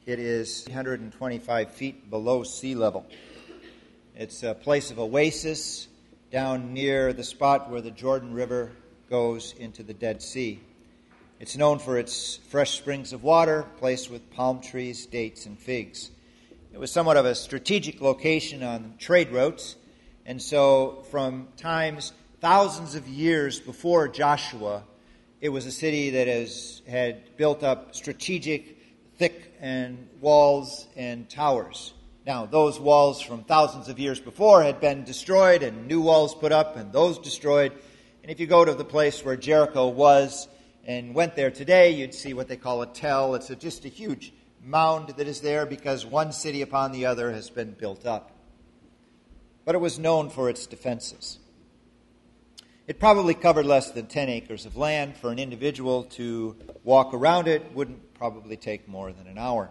It is 325 feet below sea level. It's a place of oasis down near the spot where the Jordan River goes into the Dead Sea. It's known for its fresh springs of water, placed with palm trees, dates, and figs. It was somewhat of a strategic location on trade routes, and so from times thousands of years before Joshua, it was a city that had built up strategic, thick and walls and towers. Now, those walls from thousands of years before had been destroyed and new walls put up and those destroyed. And if you go to the place where Jericho was and went there today, you'd see what they call a tell. It's just a huge mound that is there because one city upon the other has been built up. But it was known for its defenses. It probably covered less than 10 acres of land. For an individual to walk around it wouldn't probably take more than an hour.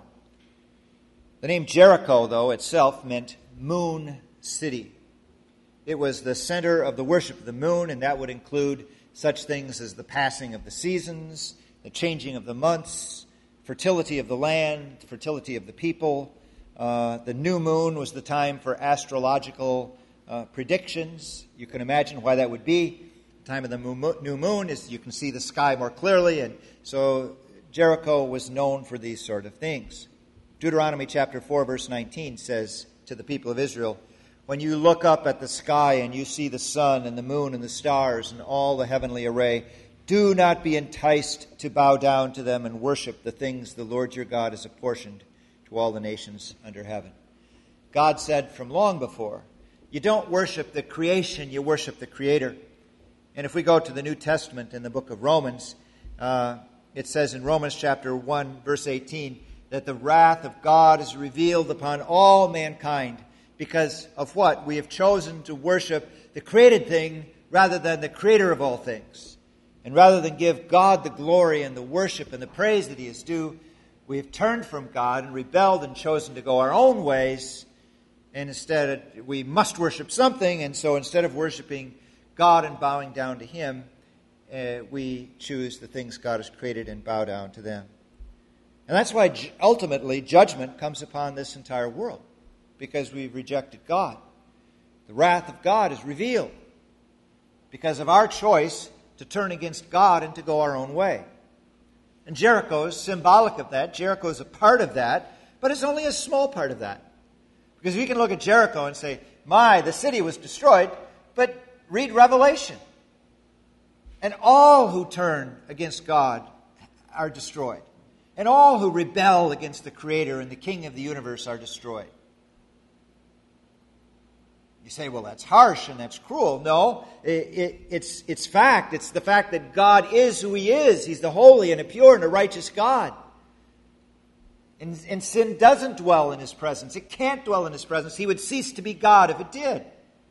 The name Jericho, though, itself meant Moon City. It was the center of the worship of the moon, and that would include such things as the passing of the seasons, the changing of the months, fertility of the land, fertility of the people. The new moon was the time for astrological predictions. You can imagine why that would be. The time of the new moon is you can see the sky more clearly, and so Jericho was known for these sort of things. Deuteronomy chapter 4, verse 19 says to the people of Israel, "When you look up at the sky and you see the sun and the moon and the stars and all the heavenly array, do not be enticed to bow down to them and worship the things the Lord your God has apportioned to all the nations under heaven." God said from long before, you don't worship the creation, you worship the Creator. And if we go to the New Testament in the book of Romans, it says in Romans chapter 1, verse 18, that the wrath of God is revealed upon all mankind because of what? We have chosen to worship the created thing rather than the Creator of all things. And rather than give God the glory and the worship and the praise that He is due, we have turned from God and rebelled and chosen to go our own ways. And instead, we must worship something. And so instead of worshiping God and bowing down to Him, we choose the things God has created and bow down to them. And that's why ultimately judgment comes upon this entire world, because we've rejected God. The wrath of God is revealed because of our choice to turn against God and to go our own way. And Jericho is symbolic of that. Jericho is a part of that, but it's only a small part of that. Because we can look at Jericho and say, the city was destroyed, but read Revelation. And all who turn against God are destroyed. And all who rebel against the Creator and the King of the universe are destroyed. You say, well, that's harsh and that's cruel. No, it's fact. It's the fact that God is who He is. He's the holy and a pure and a righteous God. And sin doesn't dwell in His presence. It can't dwell in His presence. He would cease to be God if it did.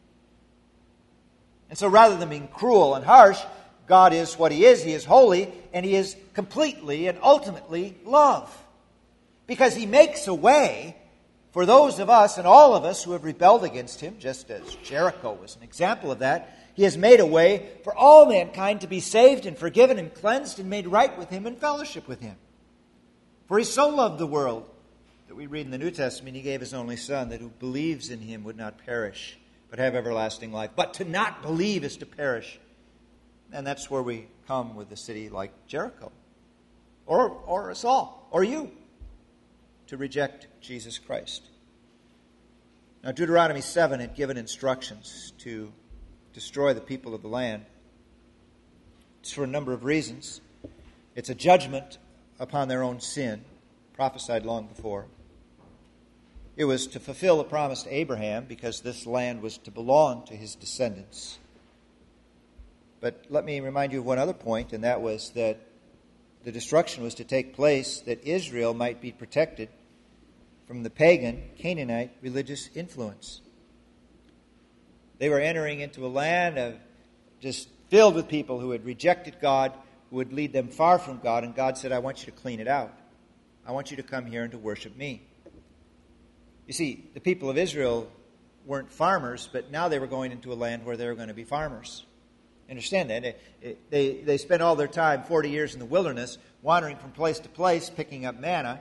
And so rather than being cruel and harsh, God is what He is. He is holy, and He is completely and ultimately love. Because He makes a way for those of us and all of us who have rebelled against Him, just as Jericho was an example of that. He has made a way for all mankind to be saved and forgiven and cleansed and made right with Him and fellowship with Him. For He so loved the world that we read in the New Testament, He gave His only Son, that who believes in Him would not perish, but have everlasting life. But to not believe is to perish. And that's where we come with a city like Jericho. Or us all. Or you. To reject Jesus Christ. Now, Deuteronomy 7 had given instructions to destroy the people of the land. It's for a number of reasons. It's a judgment upon their own sin, prophesied long before. It was to fulfill the promise to Abraham, because this land was to belong to his descendants. But let me remind you of one other point, and that was that the destruction was to take place that Israel might be protected from the pagan Canaanite religious influence. They were entering into a land of just filled with people who had rejected God, who would lead them far from God, and God said, I want you to clean it out. I want you to come here and to worship me. You see, the people of Israel weren't farmers, but now they were going into a land where they were going to be farmers. Understand that? They spent all their time, 40 years in the wilderness, wandering from place to place, picking up manna,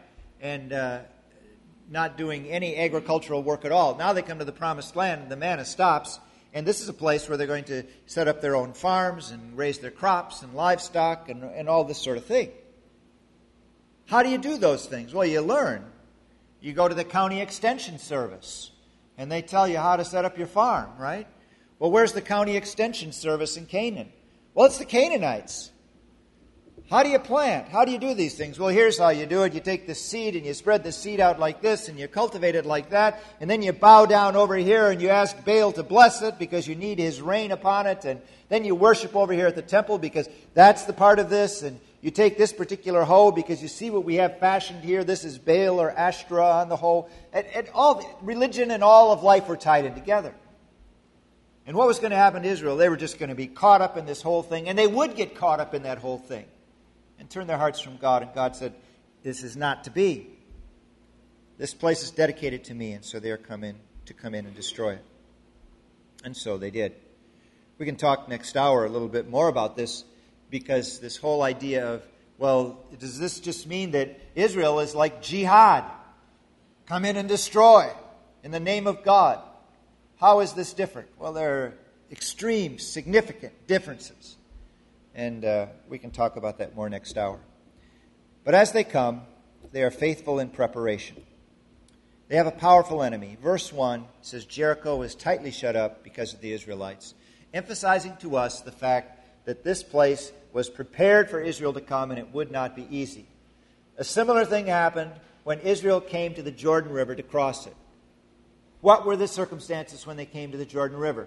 and not doing any agricultural work at all. Now they come to the promised land, and the manna stops, and this is a place where they're going to set up their own farms and raise their crops and livestock and all this sort of thing. How do you do those things? Well, you learn. You go to the county extension service, and they tell you how to set up your farm, right? Well, where's the county extension service in Canaan? Well, it's the Canaanites. How do you plant? How do you do these things? Well, here's how you do it. You take the seed and you spread the seed out like this and you cultivate it like that. And then you bow down over here and you ask Baal to bless it because you need his rain upon it. And then you worship over here at the temple because that's the part of this. And you take this particular hoe because you see what we have fashioned here. This is Baal or Ashtoreth on the hoe. And all religion and all of life were tied in together. And what was going to happen to Israel? They were just going to be caught up in this whole thing. And they would get caught up in that whole thing. And turn their hearts from God. And God said, this is not to be. This place is dedicated to me. And so they are come in and destroy it. And so they did. We can talk next hour a little bit more about this, because this whole idea of, well, does this just mean that Israel is like jihad? Come in and destroy in the name of God. How is this different? Well, there are extreme, significant differences. And we can talk about that more next hour. But as they come, they are faithful in preparation. They have a powerful enemy. Verse 1 says, Jericho is tightly shut up because of the Israelites, emphasizing to us the fact that this place was prepared for Israel to come and it would not be easy. A similar thing happened when Israel came to the Jordan River to cross it. What were the circumstances when they came to the Jordan River?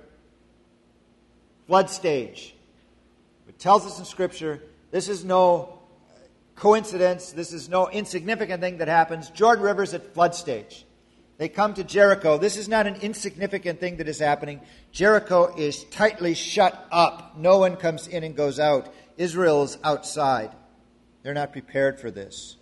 Flood stage. It tells us in Scripture, this is no coincidence, this is no insignificant thing that happens. Jordan River is at flood stage. They come to Jericho. This is not an insignificant thing that is happening. Jericho is tightly shut up. No one comes in and goes out. Israel is outside. They're not prepared for this.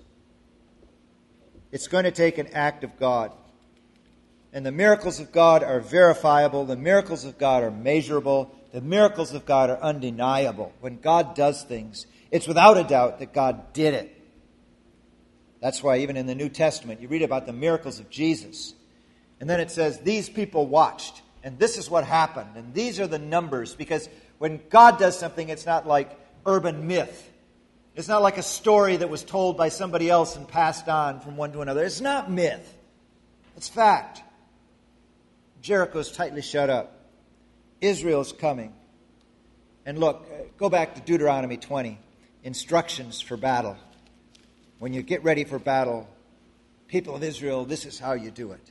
It's going to take an act of God. And the miracles of God are verifiable. The miracles of God are measurable. The miracles of God are undeniable. When God does things, it's without a doubt that God did it. That's why even in the New Testament, you read about the miracles of Jesus. And then it says, these people watched. And this is what happened. And these are the numbers. Because when God does something, it's not like urban myth. It's not like a story that was told by somebody else and passed on from one to another. It's not myth. It's fact. Jericho's tightly shut up. Israel's coming. And look, go back to Deuteronomy 20. Instructions for battle. When you get ready for battle, people of Israel, this is how you do it.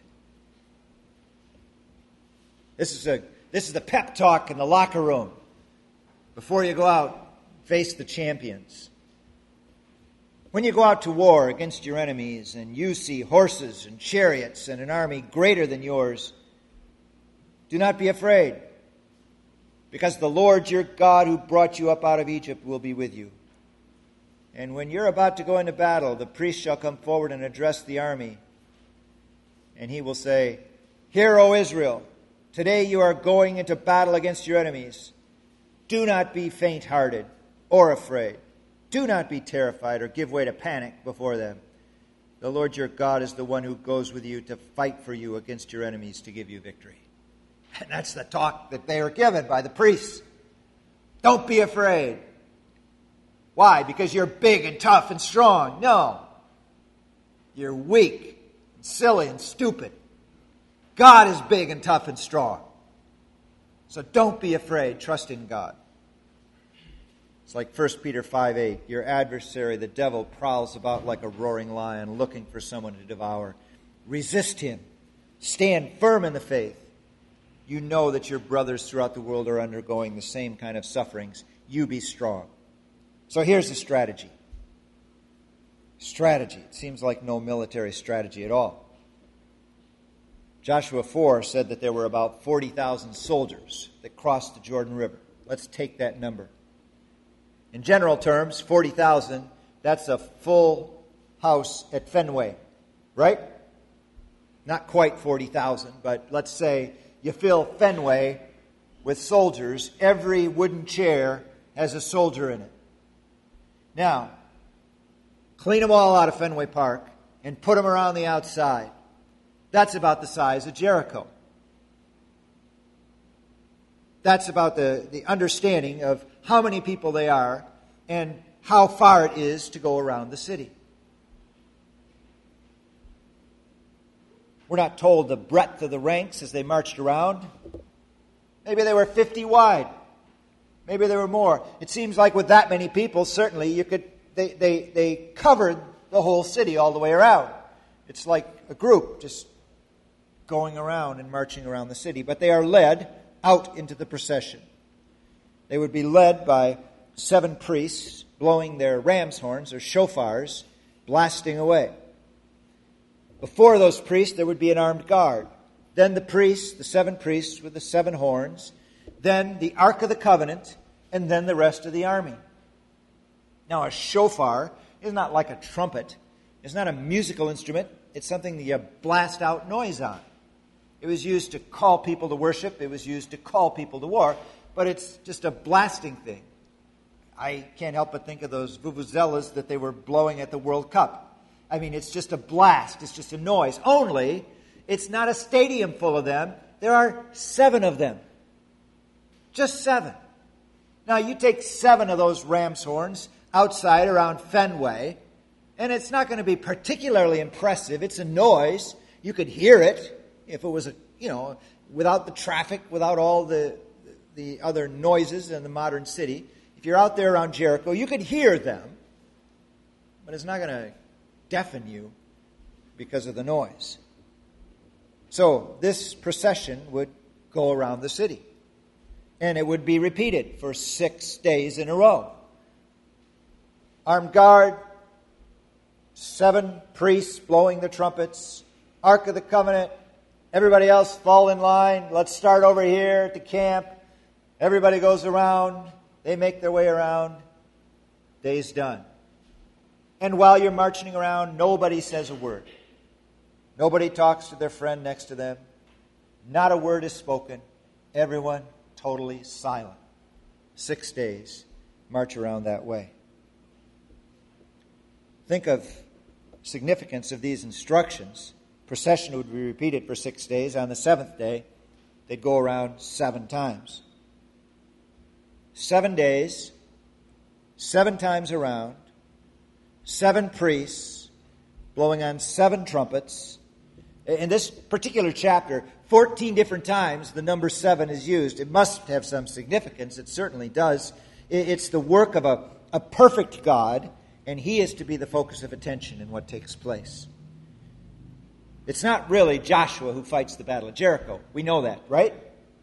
This is the pep talk in the locker room. Before you go out, face the champions. When you go out to war against your enemies and you see horses and chariots and an army greater than yours, do not be afraid, because the Lord your God who brought you up out of Egypt will be with you. And when you're about to go into battle, the priest shall come forward and address the army. And he will say, Hear, O Israel, today you are going into battle against your enemies. Do not be faint-hearted or afraid. Do not be terrified or give way to panic before them. The Lord your God is the one who goes with you to fight for you against your enemies to give you victory. And that's the talk that they were given by the priests. Don't be afraid. Why? Because you're big and tough and strong. No. You're weak and silly and stupid. God is big and tough and strong. So don't be afraid. Trust in God. It's like 1 Peter 5:8. Your adversary, the devil, prowls about like a roaring lion looking for someone to devour. Resist him. Stand firm in the faith. You know that your brothers throughout the world are undergoing the same kind of sufferings. You be strong. So here's the strategy. Strategy. It seems like no military strategy at all. Joshua 4 said that there were about 40,000 soldiers that crossed the Jordan River. Let's take that number. In general terms, 40,000, that's a full house at Fenway, right? Not quite 40,000, but let's say you fill Fenway with soldiers. Every wooden chair has a soldier in it. Now, clean them all out of Fenway Park and put them around the outside. That's about the size of Jericho. That's about the understanding of how many people they are and how far it is to go around the city. We're not told the breadth of the ranks as they marched around. Maybe they were 50 wide. Maybe there were more. It seems like with that many people, certainly they covered the whole city all the way around. It's like a group just going around and marching around the city. But they are led out into the procession. They would be led by 7 priests blowing their ram's horns or shofars, blasting away. Before those priests, there would be an armed guard. Then the priests, the 7 priests with the 7 horns, then the Ark of the Covenant, and then the rest of the army. Now, a shofar is not like a trumpet. It's not a musical instrument. It's something that you blast out noise on. It was used to call people to worship. It was used to call people to war. But it's just a blasting thing. I can't help but think of those vuvuzelas that they were blowing at the World Cup. I mean, it's just a blast. It's just a noise. Only, it's not a stadium full of them. There are 7 of them. Just 7. Now, you take 7 of those ram's horns outside around Fenway, and it's not going to be particularly impressive. It's a noise. You could hear it if it was, without the traffic, without all the other noises in the modern city. If you're out there around Jericho, you could hear them, but it's not going to deafen you because of the noise. So this procession would go around the city, and it would be repeated for 6 days in a row. Armed guard, 7 priests blowing the trumpets, Ark of the Covenant, everybody else fall in line. Let's start over here at the camp. Everybody goes around. They make their way around. Day's done. And while you're marching around, nobody says a word. Nobody talks to their friend next to them. Not a word is spoken. Everyone totally silent. 6 days, march around that way. Think of significance of these instructions. Procession would be repeated for 6 days. On the 7th day, they'd go around 7 times. 7 days, 7 times around, 7 priests blowing on 7 trumpets. In this particular chapter, 14 different times the number 7 is used. It must have some significance. It certainly does. It's the work of a perfect God, and He is to be the focus of attention in what takes place. It's not really Joshua who fights the battle of Jericho. We know that, right?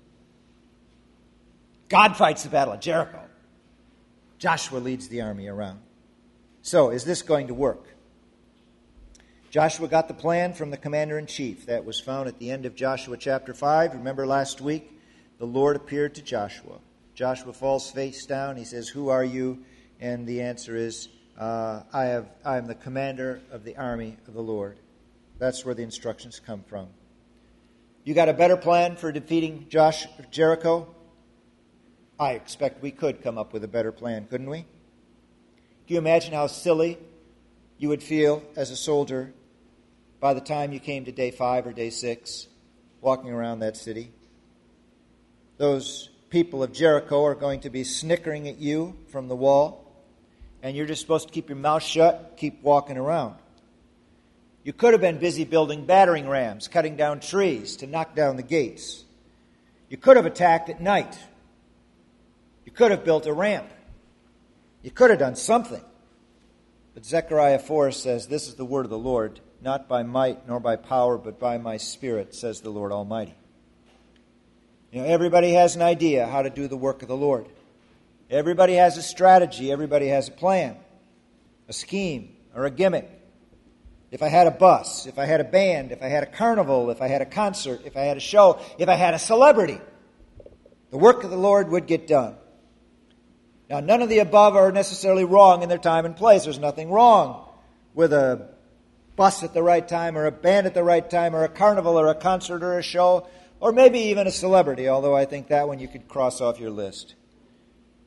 God fights the battle of Jericho. Joshua leads the army around. So, is this going to work? Joshua got the plan from the commander-in-chief. That was found at the end of Joshua chapter 5. Remember last week, the Lord appeared to Joshua. Joshua falls face down. He says, "Who are you?" And the answer is, I am the commander of the army of the Lord. That's where the instructions come from. You got a better plan for defeating Jericho? I expect we could come up with a better plan, couldn't we? Do you imagine how silly you would feel as a soldier by the time you came to day 5 or day 6, walking around that city? Those people of Jericho are going to be snickering at you from the wall, and you're just supposed to keep your mouth shut, keep walking around. You could have been busy building battering rams, cutting down trees to knock down the gates. You could have attacked at night. You could have built a ramp. You could have done something. But Zechariah 4 says, "This is the word of the Lord, not by might nor by power, but by my Spirit, says the Lord Almighty." Everybody has an idea how to do the work of the Lord. Everybody has a strategy. Everybody has a plan, a scheme, or a gimmick. If I had a bus, if I had a band, if I had a carnival, if I had a concert, if I had a show, if I had a celebrity, the work of the Lord would get done. Now, none of the above are necessarily wrong in their time and place. There's nothing wrong with a bus at the right time, or a band at the right time, or a carnival, or a concert, or a show, or maybe even a celebrity, although I think that one you could cross off your list.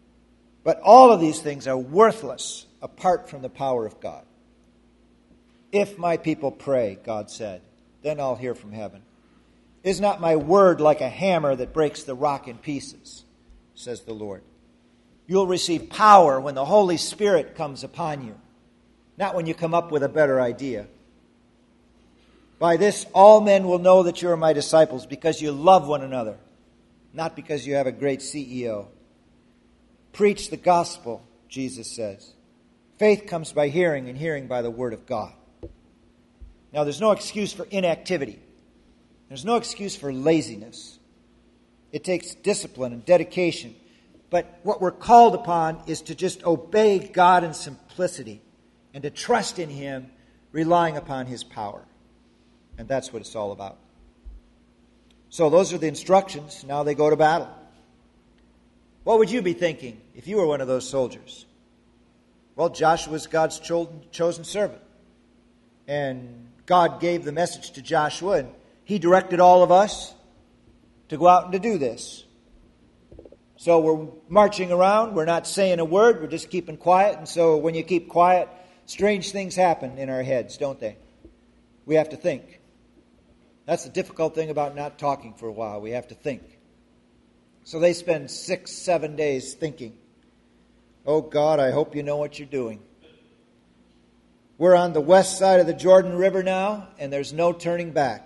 But all of these things are worthless apart from the power of God. If my people pray, God said, then I'll hear from heaven. Is not my word like a hammer that breaks the rock in pieces, says the Lord. You'll receive power when the Holy Spirit comes upon you, not when you come up with a better idea. By this, all men will know that you are my disciples, because you love one another, not because you have a great CEO. Preach the gospel, Jesus says. Faith comes by hearing, and hearing by the word of God. Now, there's no excuse for inactivity. There's no excuse for laziness. It takes discipline and dedication. But what we're called upon is to just obey God in simplicity and to trust in Him, relying upon His power. And that's what it's all about. So those are the instructions. Now they go to battle. What would you be thinking if you were one of those soldiers? Well, Joshua's God's chosen servant. And God gave the message to Joshua, and he directed all of us to go out and to do this. So we're marching around. We're not saying a word. We're just keeping quiet. And so when you keep quiet, strange things happen in our heads, don't they? We have to think. That's the difficult thing about not talking for a while. We have to think. So they spend 6-7 days thinking. Oh God, I hope you know what you're doing. We're on the west side of the Jordan River now, and there's no turning back.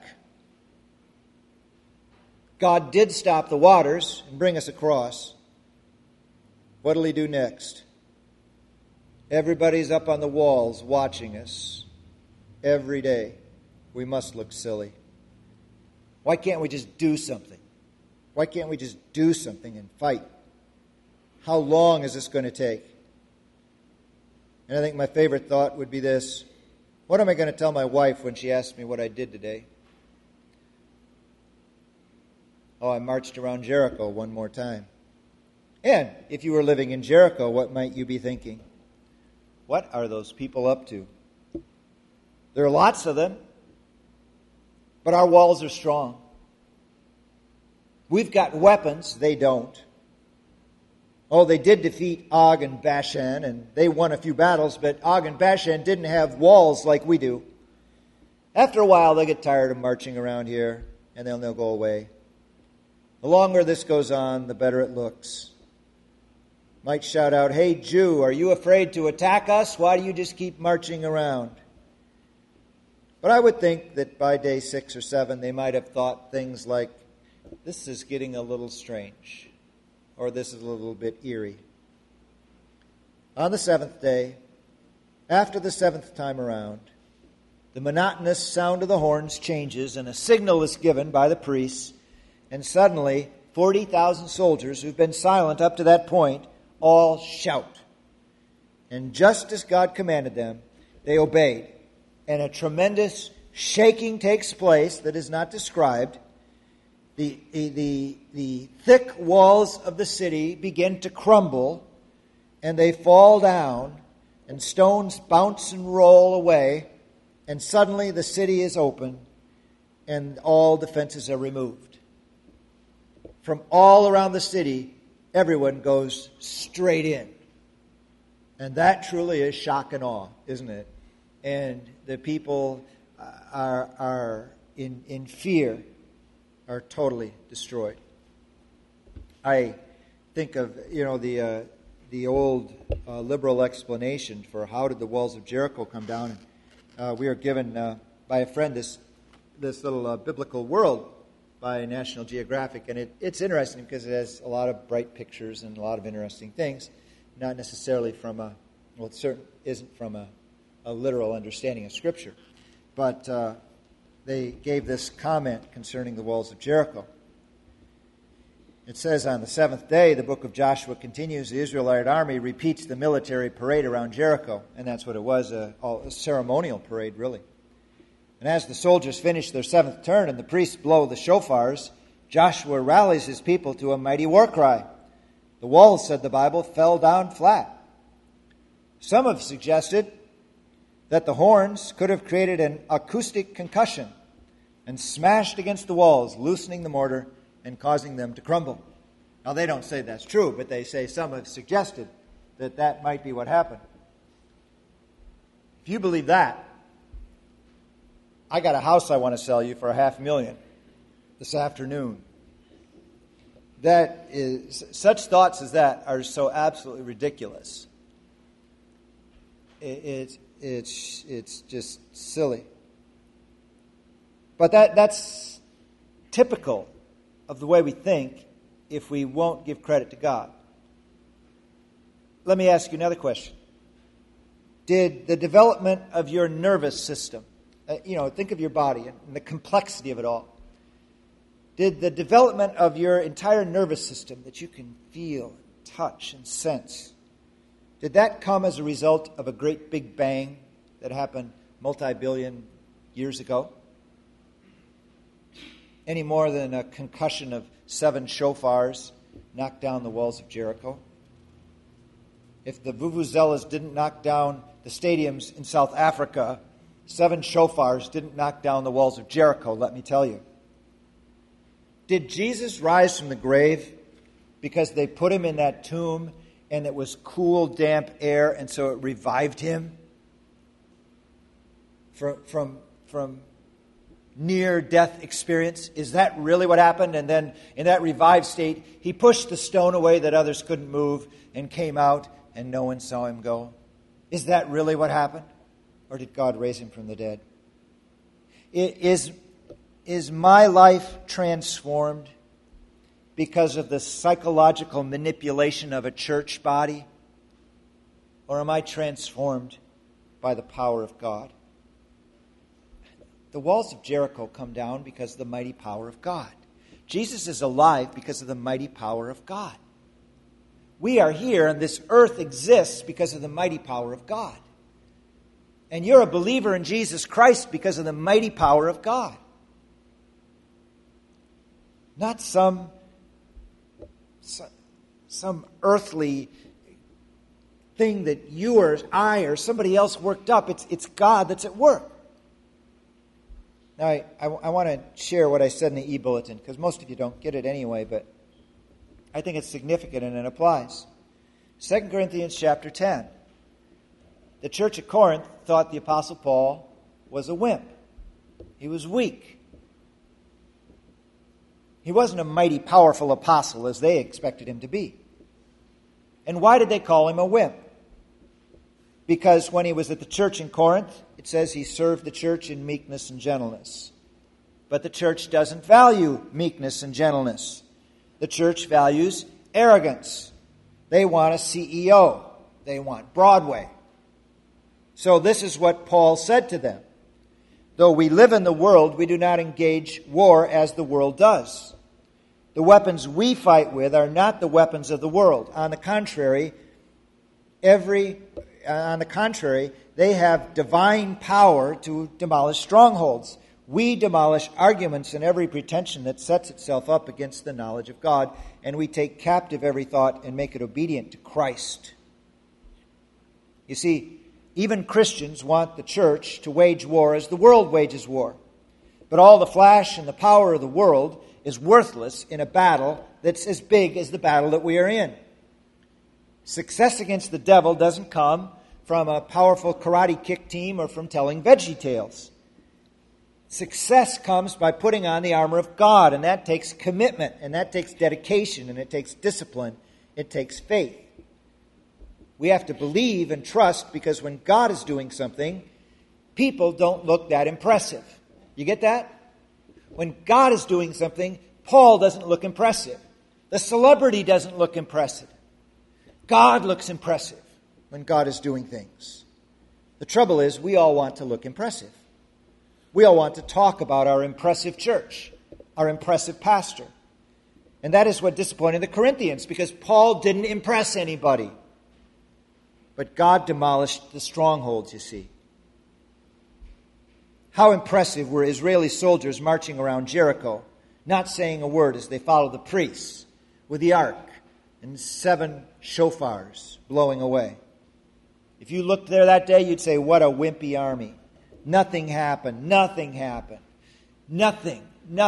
God did stop the waters and bring us across. What'll He do next? Everybody's up on the walls watching us every day. We must look silly. Why can't we just do something? Why can't we just do something and fight? How long is this going to take? And I think my favorite thought would be this. What am I going to tell my wife when she asks me what I did today? Oh, I marched around Jericho one more time. And if you were living in Jericho, what might you be thinking? What are those people up to? There are lots of them. But our walls are strong. We've got weapons. They don't. Oh, they did defeat Og and Bashan, and they won a few battles, but Og and Bashan didn't have walls like we do. After a while, they get tired of marching around here, and then they'll go away. The longer this goes on, the better it looks. Might shout out, "Hey, Jew, are you afraid to attack us? Why do you just keep marching around?" But I would think that by day 6 or 7, they might have thought things like, this is getting a little strange, or this is a little bit eerie. On the 7th day, after the 7th time around, the monotonous sound of the horns changes, and a signal is given by the priests, and suddenly 40,000 soldiers who've been silent up to that point all shout. And just as God commanded them, they obeyed. And a tremendous shaking takes place that is not described. The thick walls of the city begin to crumble, and they fall down, and stones bounce and roll away, and suddenly the city is open, and all defenses are removed. From all around the city, everyone goes straight in. And that truly is shock and awe, isn't it? And the people are in fear, are totally destroyed. I think of the old liberal explanation for how did the walls of Jericho come down. We are given by a friend this little biblical world by National Geographic, and it's interesting because it has a lot of bright pictures and a lot of interesting things, not necessarily from it certainly isn't from a literal understanding of Scripture. But they gave this comment concerning the walls of Jericho. It says, on the 7th day, the book of Joshua continues, the Israelite army repeats the military parade around Jericho. And that's what it was, a ceremonial parade, really. And as the soldiers finish their 7th turn and the priests blow the shofars, Joshua rallies his people to a mighty war cry. The walls, said the Bible, fell down flat. Some have suggested that the horns could have created an acoustic concussion and smashed against the walls, loosening the mortar and causing them to crumble. Now, they don't say that's true, but they say some have suggested that that might be what happened. If you believe that, I got a house I want to sell you for $500,000 this afternoon. That is, such thoughts as that are so absolutely ridiculous. It's just silly. But that's typical of the way we think if we won't give credit to God. Let me ask you another question. Did the development of your nervous system, think of your body and the complexity of it all. Did the development of your entire nervous system that you can feel, touch, and sense, did that come as a result of a great big bang that happened multi-billion years ago? Any more than a concussion of 7 shofars knocked down the walls of Jericho? If the vuvuzelas didn't knock down the stadiums in South Africa, 7 shofars didn't knock down the walls of Jericho, let me tell you. Did Jesus rise from the grave because they put him in that tomb and it was cool, damp air, and so it revived him from near-death experience? Is that really what happened? And then in that revived state, he pushed the stone away that others couldn't move and came out and no one saw him go. Is that really what happened? Or did God raise him from the dead? Is my life transformed because of the psychological manipulation of a church body? Or am I transformed by the power of God? The walls of Jericho come down because of the mighty power of God. Jesus is alive because of the mighty power of God. We are here and this earth exists because of the mighty power of God. And you're a believer in Jesus Christ because of the mighty power of God. Not some earthly thing that you or I or somebody else worked up. It's God that's at work. Now, I want to share what I said in the e-bulletin, because most of you don't get it anyway, but I think it's significant and it applies. 2 Corinthians chapter 10. The church at Corinth thought the Apostle Paul was a wimp. He was weak. He wasn't a mighty, powerful apostle as they expected him to be. And why did they call him a wimp? Because when he was at the church in Corinth, it says he served the church in meekness and gentleness. But the church doesn't value meekness and gentleness. The church values arrogance. They want a CEO. They want Broadway. So this is what Paul said to them. Though we live in the world, we do not engage war as the world does. The weapons we fight with are not the weapons of the world. On the contrary, they have divine power to demolish strongholds. We demolish arguments and every pretension that sets itself up against the knowledge of God, and we take captive every thought and make it obedient to Christ. You see, even Christians want the church to wage war as the world wages war. But all the flash and the power of the world is worthless in a battle that's as big as the battle that we are in. Success against the devil doesn't come from a powerful karate kick team or from telling veggie tales. Success comes by putting on the armor of God, and that takes commitment, and that takes dedication, and it takes discipline, it takes faith. We have to believe and trust, because when God is doing something, people don't look that impressive. You get that? When God is doing something, Paul doesn't look impressive. The celebrity doesn't look impressive. God looks impressive when God is doing things. The trouble is, we all want to look impressive. We all want to talk about our impressive church, our impressive pastor. And that is what disappointed the Corinthians, because Paul didn't impress anybody. But God demolished the strongholds, you see. How impressive were Israeli soldiers marching around Jericho, not saying a word as they followed the priests with the ark and 7 shofars blowing away. If you looked there that day, you'd say, what a wimpy army. Nothing happened. Nothing happened. Nothing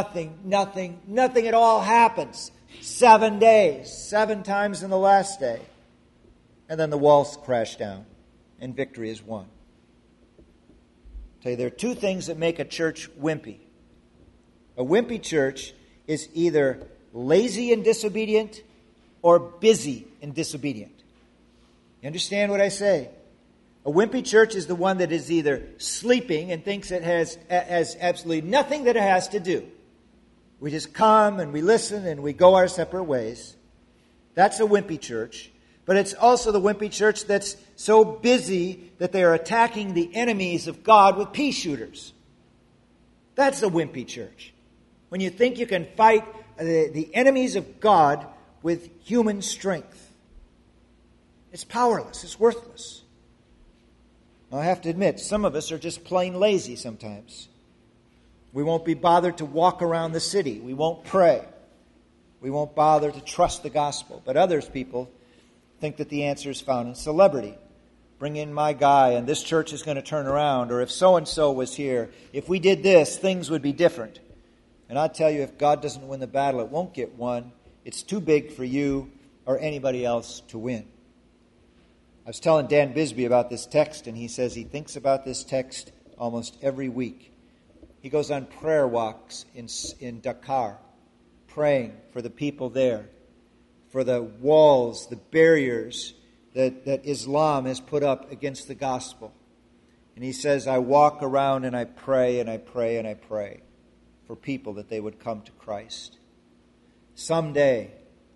at all happens. 7 days, 7 times in the last day. And then the walls crash down and victory is won. tell you there are two things that make a church wimpy. A wimpy church is either lazy and disobedient or busy and disobedient. You understand what I say? A wimpy church is the one that is either sleeping and thinks it has absolutely nothing that it has to do. We just come and we listen and we go our separate ways. That's a wimpy church. But it's also the wimpy church that's so busy that they are attacking the enemies of God with pea shooters. That's a wimpy church. When you think you can fight the enemies of God with human strength. It's powerless. It's worthless. Now, I have to admit, some of us are just plain lazy sometimes. We won't be bothered to walk around the city. We won't pray. We won't bother to trust the gospel. But others people think that the answer is found in celebrity. Bring in my guy and this church is going to turn around. Or if so-and-so was here, if we did this, things would be different. And I tell you, if God doesn't win the battle, it won't get won. It's too big for you or anybody else to win. I was telling Dan Bisbee about this text, and he says he thinks about this text almost every week. He goes on prayer walks in Dakar, praying for the people there, for the walls, the barriers that Islam has put up against the gospel. And he says, I walk around and I pray and I pray and I pray for people that they would come to Christ. Someday,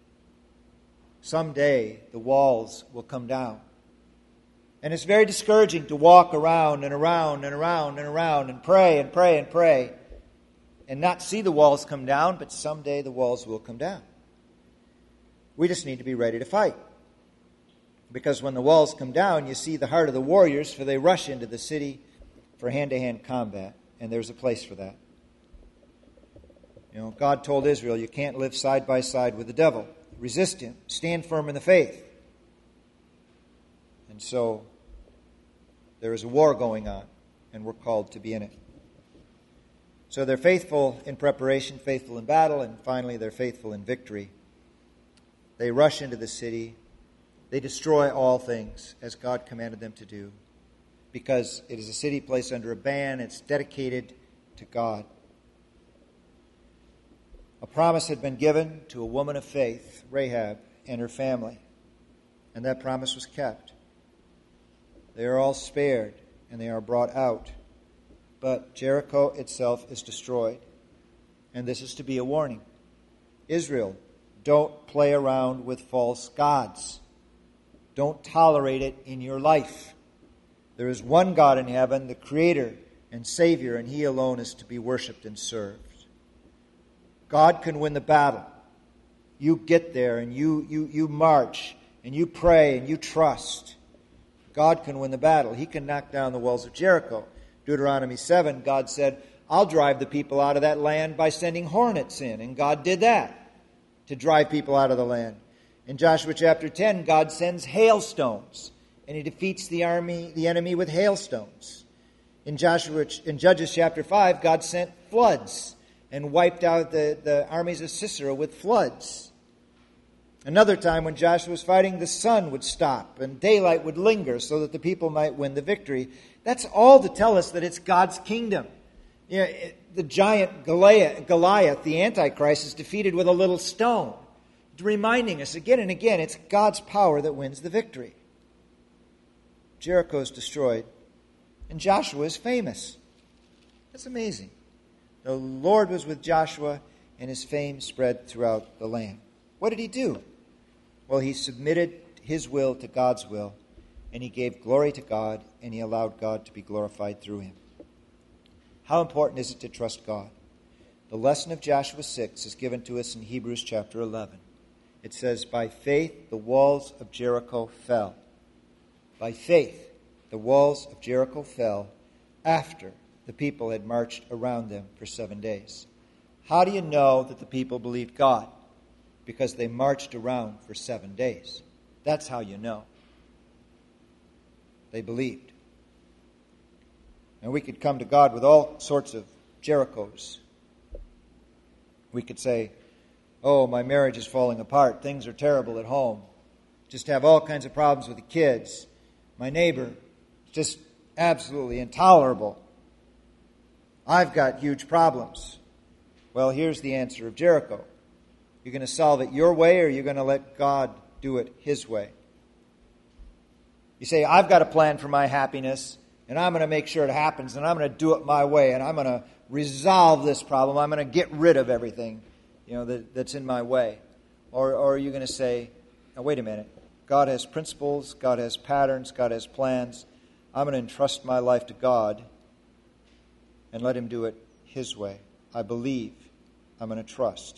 the walls will come down. And it's very discouraging to walk around and around and around and around and pray and pray and pray and not see the walls come down, but someday the walls will come down. We just need to be ready to fight. Because when the walls come down, you see the heart of the warriors, for they rush into the city for hand-to-hand combat, and there's a place for that. You know, God told Israel, you can't live side by side with the devil. Resist him. Stand firm in the faith. And so, there is a war going on, and we're called to be in it. So they're faithful in preparation, faithful in battle, and finally they're faithful in victory. They rush into the city. They destroy all things as God commanded them to do, because it is a city placed under a ban. It's dedicated to God. A promise had been given to a woman of faith, Rahab, and her family, and that promise was kept. They are all spared, and they are brought out. But Jericho itself is destroyed. And this is to be a warning. Israel, don't play around with false gods. Don't tolerate it in your life. There is one God in heaven, the Creator and Savior, and He alone is to be worshipped and served. God can win the battle. You get there, and you march, and you pray, and you trust. God can win the battle. He can knock down the walls of Jericho. Deuteronomy 7, God said, I'll drive the people out of that land by sending hornets in. And God did that to drive people out of the land. In Joshua chapter 10, God sends hailstones, and He defeats the enemy with hailstones. In Judges chapter 5, God sent floods and wiped out the armies of Sisera with floods. Another time when Joshua was fighting, the sun would stop and daylight would linger so that the people might win the victory. That's all to tell us that it's God's kingdom. You know, the giant Goliath, the Antichrist, is defeated with a little stone. Reminding us again and again, it's God's power that wins the victory. Jericho is destroyed, and Joshua is famous. That's amazing. The Lord was with Joshua, and his fame spread throughout the land. What did he do? Well, he submitted his will to God's will, and he gave glory to God, and he allowed God to be glorified through him. How important is it to trust God? The lesson of Joshua 6 is given to us in Hebrews chapter 11. It says, by faith the walls of Jericho fell. By faith the walls of Jericho fell after the people had marched around them for 7 days. How do you know that the people believed God? Because they marched around for 7 days. That's how you know. They believed. And we could come to God with all sorts of Jerichos. We could say, oh, my marriage is falling apart. Things are terrible at home. Just have all kinds of problems with the kids. My neighbor, just absolutely intolerable. I've got huge problems. Well, here's the answer of Jericho. You're going to solve it your way, or you're going to let God do it His way. You say, I've got a plan for my happiness, and I'm going to make sure it happens, and I'm going to do it my way, and I'm going to resolve this problem. I'm going to get rid of everything, that's in my way. Or are you going to say, now wait a minute. God has principles, God has patterns, God has plans. I'm going to entrust my life to God and let Him do it His way. I believe. I'm going to trust.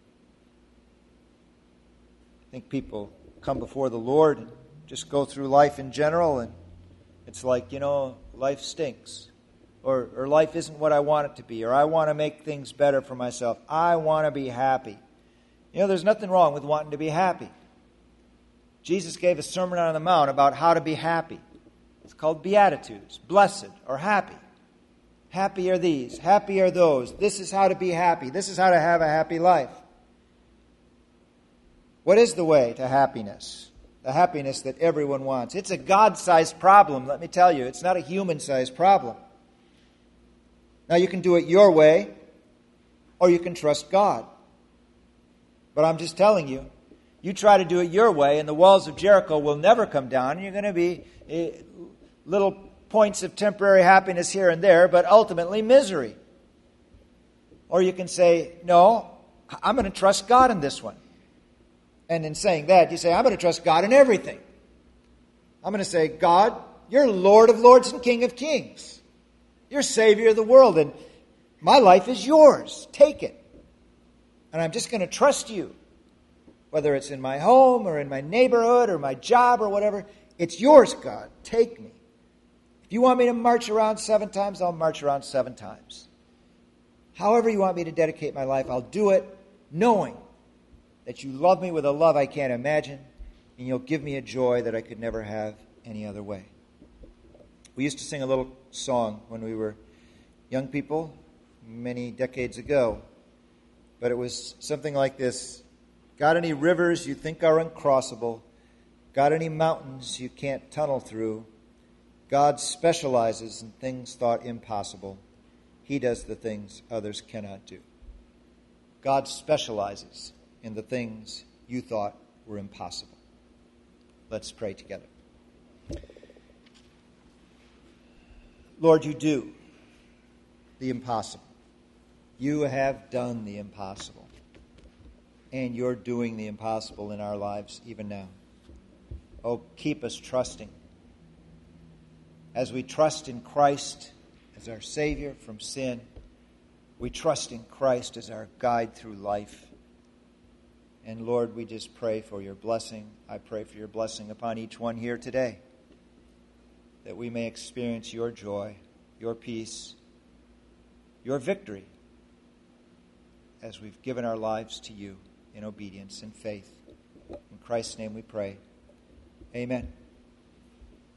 I think people come before the Lord and just go through life in general, and it's like, life stinks. Or life isn't what I want it to be. Or I want to make things better for myself. I want to be happy. There's nothing wrong with wanting to be happy. Jesus gave a Sermon on the Mount about how to be happy. It's called Beatitudes, blessed or happy. Happy are these, happy are those. This is how to be happy. This is how to have a happy life. What is the way to happiness? The happiness that everyone wants. It's a God-sized problem, let me tell you. It's not a human-sized problem. Now, you can do it your way, or you can trust God. But I'm just telling you, you try to do it your way, and the walls of Jericho will never come down, and you're going to be little points of temporary happiness here and there, but ultimately misery. Or you can say, no, I'm going to trust God in this one. And in saying that, you say, I'm going to trust God in everything. I'm going to say, God, you're Lord of lords and King of kings. You're Savior of the world, and my life is yours. Take it. And I'm just going to trust you. Whether it's in my home or in my neighborhood or my job or whatever, it's yours, God. Take me. If you want me to march around 7 times, I'll march around 7 times. However you want me to dedicate my life, I'll do it knowing that you love me with a love I can't imagine, and you'll give me a joy that I could never have any other way. We used to sing a little song when we were young people many decades ago, but it was something like this. Got any rivers you think are uncrossable? Got any mountains you can't tunnel through? God specializes in things thought impossible. He does the things others cannot do. God specializes in the things you thought were impossible. Let's pray together. Lord, you do the impossible. You have done the impossible. And you're doing the impossible in our lives even now. Oh, keep us trusting. As we trust in Christ as our Savior from sin, we trust in Christ as our guide through life. And Lord, we just pray for your blessing. I pray for your blessing upon each one here today, that we may experience your joy, your peace, your victory, as we've given our lives to you in obedience and faith. In Christ's name we pray. Amen.